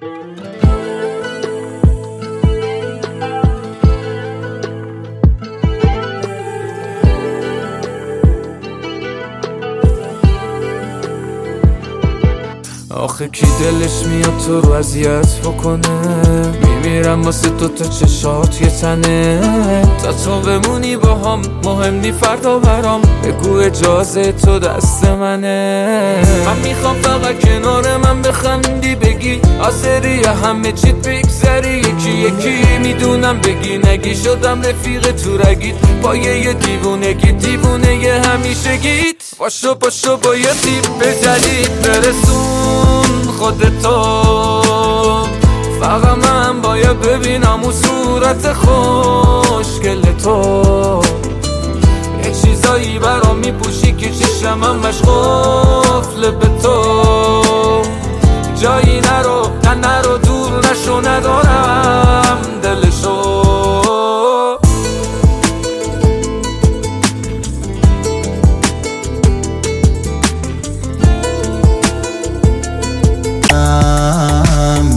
آخه کی دلش میاد تو رو اذیت بکنه؟ میمیرم واسه تو تا چشات یه تنه، تا تو بمونی با هم مهم نی فردا برام. بگو اجازه تو دست منه، من میخوام فقط کنار من بخندی، بگی آزری همه چیت بگذری یکی یکی. میدونم بگی نگی شدم رفیق تو رگید، پایه یه دیوونگی دیوونه یه همیشه گید. باشو با یه تیپ جدید برسون خودتو، فقط من باید ببینم اون صورت خوشگل تو. یه چیزایی برام میپوشی که چشمم مشغول به تو، جایی